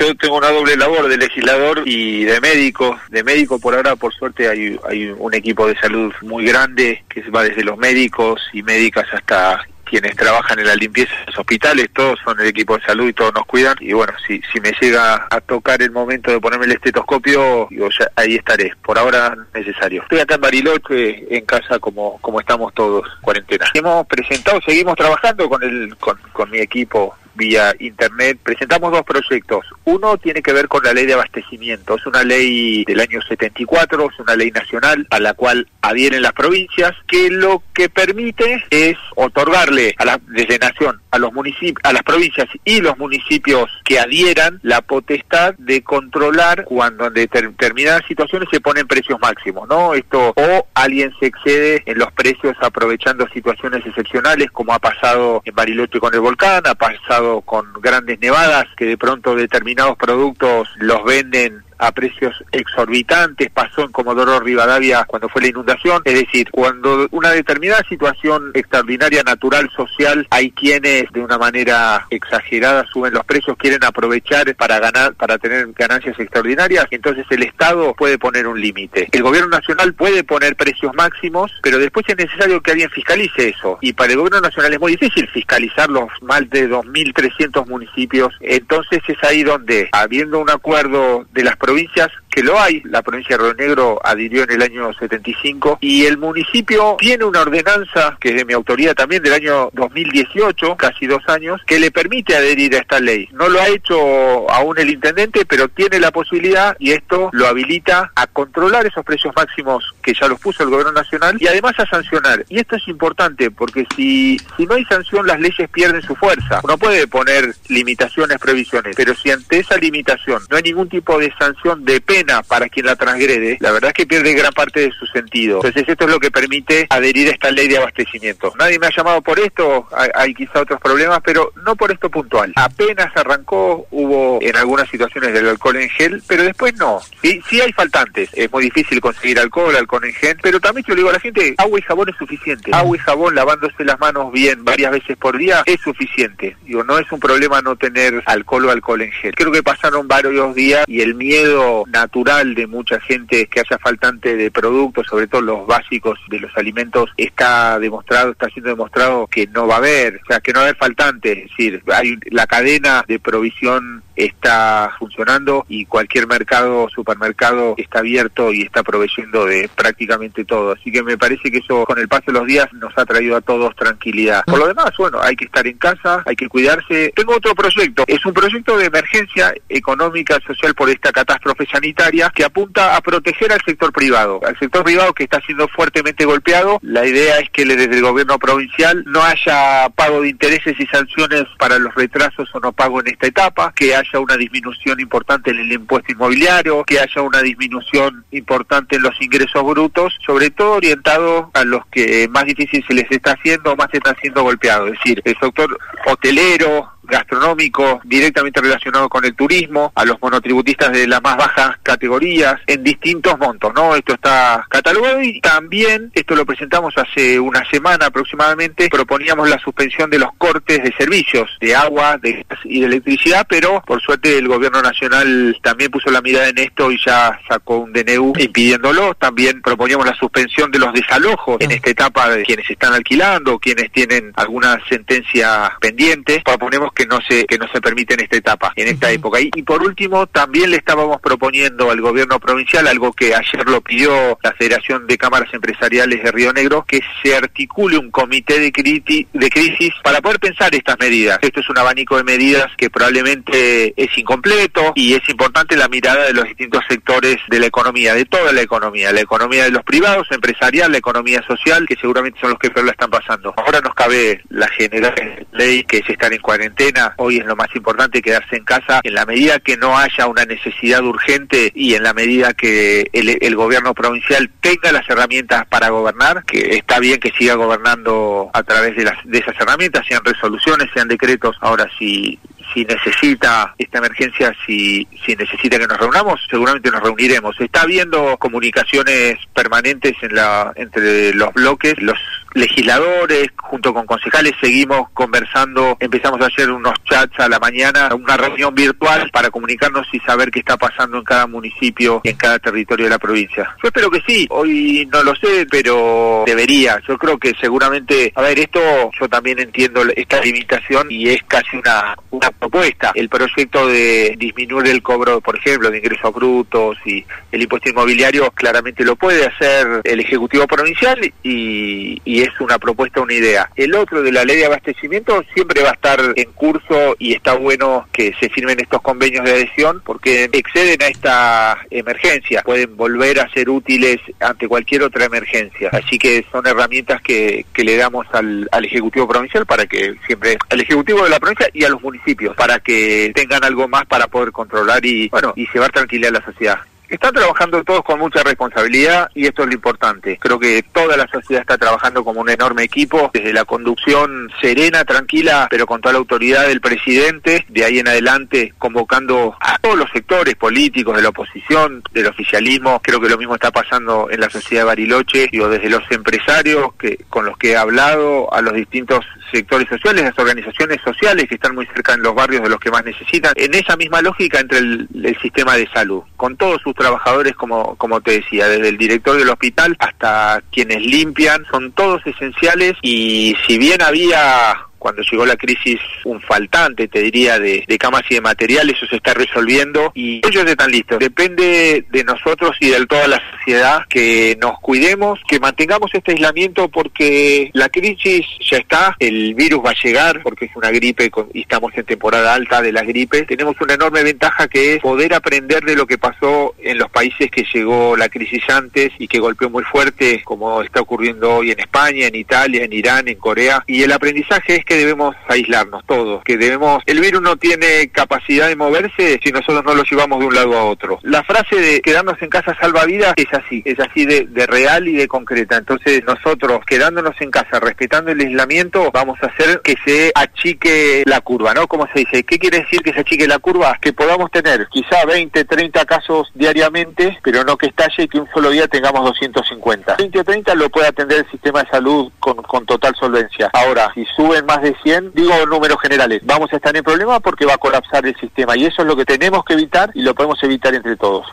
yo tengo una doble labor de legislador y de médico. De médico, por ahora, por suerte, hay un equipo de salud muy grande que va desde los médicos y médicas hasta quienes trabajan en la limpieza de los hospitales. Todos son el equipo de salud y todos nos cuidan. Y bueno, si me llega a tocar el momento de ponerme el estetoscopio, digo, ya ahí estaré. Por ahora no es necesario. Estoy acá en Bariloche, en casa, como estamos todos, cuarentena. Hemos presentado, seguimos trabajando con mi equipo vía internet. Presentamos 2 proyectos. Uno tiene que ver con la ley de abastecimiento. Es una ley del año 74, es una ley nacional a la cual adhieren las provincias, que lo que permite es otorgarle desde Nación a los municipios, a las provincias y los municipios que adhieran la potestad de controlar cuando en determinadas situaciones se ponen precios máximos, ¿no? Esto, o alguien se excede en los precios aprovechando situaciones excepcionales, como ha pasado en Bariloche con el volcán, ha pasado con grandes nevadas, que de pronto determinados productos los venden a precios exorbitantes. Pasó en Comodoro Rivadavia cuando fue la inundación. Es decir, cuando una determinada situación extraordinaria, natural, social, hay quienes de una manera exagerada suben los precios, quieren aprovechar para tener ganancias extraordinarias. Entonces el Estado puede poner un límite. El gobierno nacional puede poner precios máximos, pero después es necesario que alguien fiscalice eso. Y para el gobierno nacional es muy difícil fiscalizar los más de 2.300 municipios. Entonces es ahí donde, habiendo un acuerdo de las provincias, que lo hay, la provincia de Río Negro adhirió en el año 75, y el municipio tiene una ordenanza, que es de mi autoría también, del año 2018, casi 2 años, que le permite adherir a esta ley. No lo ha hecho aún el intendente, pero tiene la posibilidad, y esto lo habilita a controlar esos precios máximos que ya los puso el gobierno nacional, y además a sancionar. Y esto es importante, porque si no hay sanción, las leyes pierden su fuerza. Uno puede poner limitaciones, prohibiciones, pero si ante esa limitación no hay ningún tipo de sanción, de pena para quien la transgrede, la verdad es que pierde gran parte de su sentido. Entonces esto es lo que permite adherir a esta ley de abastecimiento. Nadie me ha llamado por esto, hay quizá otros problemas, pero no por esto puntual. Apenas arrancó, hubo en algunas situaciones del alcohol en gel, pero después no. Sí hay faltantes, es muy difícil conseguir alcohol en gel, pero también yo le digo a la gente, agua y jabón es suficiente. Agua y jabón, lavándose las manos bien varias veces por día, es suficiente. Digo, no es un problema no tener alcohol o alcohol en gel. Creo que pasaron varios días y el miedo natural de mucha gente que haya faltante de productos, sobre todo los básicos de los alimentos, está siendo demostrado que no va a haber, o sea, que no va a haber faltante. Es decir, la cadena de provisión está funcionando y cualquier supermercado está abierto y está proveyendo de prácticamente todo. Así que me parece que eso, con el paso de los días, nos ha traído a todos tranquilidad. Por lo demás, bueno, hay que estar en casa, hay que cuidarse. Tengo otro proyecto, es un proyecto de emergencia económica, social por esta catástrofe sanitaria, que apunta a proteger al sector privado que está siendo fuertemente golpeado. La idea es que desde el gobierno provincial no haya pago de intereses y sanciones para los retrasos o no pago en esta etapa, que haya una disminución importante en el impuesto inmobiliario, que haya una disminución importante en los ingresos brutos, sobre todo orientado a los que más difícil se les está haciendo, más se están siendo golpeados, es decir, el sector hotelero, gastronómico, directamente relacionado con el turismo, a los monotributistas de las más bajas categorías, en distintos montos, ¿no? Esto está catalogado, y también, esto lo presentamos hace una semana aproximadamente, proponíamos la suspensión de los cortes de servicios, de agua, de gas y de electricidad, pero por suerte el gobierno nacional también puso la mirada en esto y ya sacó un DNU impidiéndolo. También proponíamos la suspensión de los desalojos en esta etapa de quienes están alquilando, quienes tienen alguna sentencia pendiente. Proponemos que no se permite en esta etapa, en esta época. Y por último, también le estábamos proponiendo al gobierno provincial, algo que ayer lo pidió la Federación de Cámaras Empresariales de Río Negro, que se articule un comité de crisis para poder pensar estas medidas. Esto es un abanico de medidas que probablemente es incompleto, y es importante la mirada de los distintos sectores de la economía, de toda la economía de los privados, empresarial, la economía social, que seguramente son los que peor la están pasando. Ahora nos cabe la general ley, que es estar en cuarentena. Hoy es lo más importante, quedarse en casa en la medida que no haya una necesidad urgente, y en la medida que el gobierno provincial tenga las herramientas para gobernar, que está bien que siga gobernando a través de esas herramientas, sean resoluciones, sean decretos. Ahora, si necesita esta emergencia, si necesita que nos reunamos, seguramente nos reuniremos. Está habiendo comunicaciones permanentes entre los bloques. Los legisladores, junto con concejales, seguimos conversando, empezamos a hacer unos chats a la mañana, una reunión virtual para comunicarnos y saber qué está pasando en cada municipio y en cada territorio de la provincia. Yo espero que sí, hoy no lo sé, pero debería. Yo creo que seguramente, a ver, esto yo también entiendo esta limitación y es casi una propuesta. El proyecto de disminuir el cobro, por ejemplo, de ingresos brutos y el impuesto inmobiliario, claramente lo puede hacer el Ejecutivo Provincial y es una propuesta, una idea. El otro de la ley de abastecimiento siempre va a estar en curso y está bueno que se firmen estos convenios de adhesión porque exceden a esta emergencia, pueden volver a ser útiles ante cualquier otra emergencia. Así que son herramientas que le damos al Ejecutivo Provincial para que siempre, al Ejecutivo de la provincia y a los municipios, para que tengan algo más para poder controlar y llevar tranquilidad a la sociedad. Están trabajando todos con mucha responsabilidad y esto es lo importante. Creo que toda la sociedad está trabajando como un enorme equipo, desde la conducción serena, tranquila, pero con toda la autoridad del presidente, de ahí en adelante convocando a todos los sectores políticos, de la oposición, del oficialismo. Creo que lo mismo está pasando en la sociedad de Bariloche, desde los empresarios con los que he hablado, a los distintos sectores sociales, las organizaciones sociales que están muy cerca en los barrios de los que más necesitan, en esa misma lógica entre el sistema de salud, con todos sus trabajadores, como te decía, desde el director del hospital hasta quienes limpian, son todos esenciales y si bien había, cuando llegó la crisis, un faltante, te diría, de camas y de material, eso se está resolviendo y ellos están listos. Depende de nosotros y de toda la sociedad que nos cuidemos, que mantengamos este aislamiento porque la crisis ya está, el virus va a llegar porque es una gripe y estamos en temporada alta de las gripes. Tenemos una enorme ventaja que es poder aprender de lo que pasó en los países que llegó la crisis antes y que golpeó muy fuerte, como está ocurriendo hoy en España, en Italia, en Irán, en Corea. Y el aprendizaje es que debemos aislarnos todos, que el virus no tiene capacidad de moverse si nosotros no lo llevamos de un lado a otro. La frase de quedarnos en casa salva vidas es así de real y de concreta. Entonces nosotros, quedándonos en casa, respetando el aislamiento, vamos a hacer que se achique la curva, ¿no? ¿Cómo se dice? ¿Qué quiere decir que se achique la curva? Que podamos tener quizá 20, 30 casos diariamente, pero no que estalle y que un solo día tengamos 250. 20 o 30 lo puede atender el sistema de salud con total solvencia. Ahora, si suben más de 100, digo números generales, vamos a estar en problemas porque va a colapsar el sistema y eso es lo que tenemos que evitar y lo podemos evitar entre todos.